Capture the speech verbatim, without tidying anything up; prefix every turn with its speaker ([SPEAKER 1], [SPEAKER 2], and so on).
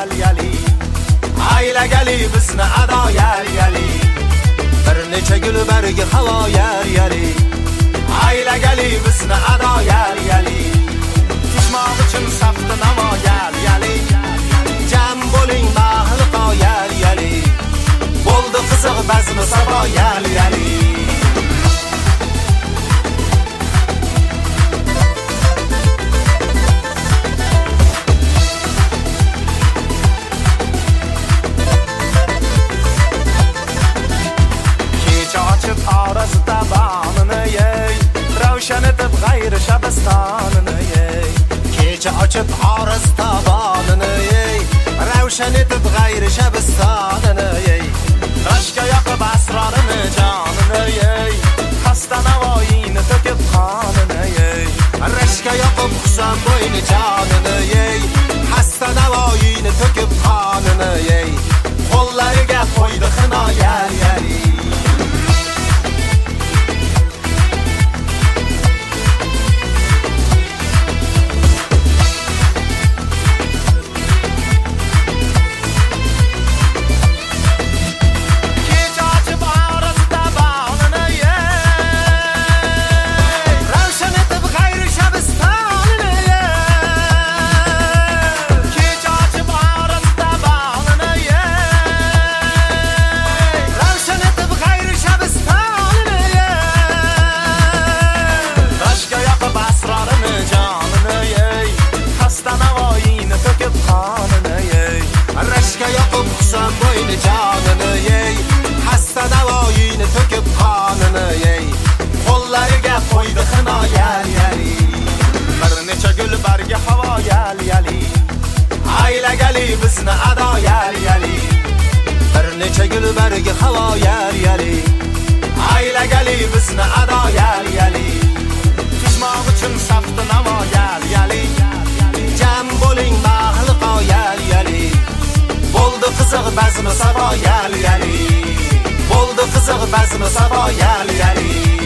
[SPEAKER 1] yal yali aylagali bizni ado yal yali bir necha gul bargi havo yal yali aylagali bizni ado yal yali tishmoq uchun safda namo yal yali jam bo'ling mahli qoyal yali bo'ldi qiziq bazmi sabo yal yali ravshan etib g'ayri shabistonini yey kecha ochib oriz tabonini yey ravshan etib g'ayri shabistonini yey rashka yoqib asrorini jonini yey xasta navoiyni to'kib qonini yey rashka yoqib husan bo'yni jonini yey xasta navoiyni to'kib qonini yey qo'llariga qo'ydi xino yal yali bizni ado yal yali bir necha gul bargi havo yal yali aylagali bizni ado yal yali tishmoq uchun safda namo yal yali jam bo'ling mahli qoyal yali bo'ldi qiziq bazmi sabo yal yali bo'ldi qiziq bazmi sabo yal yali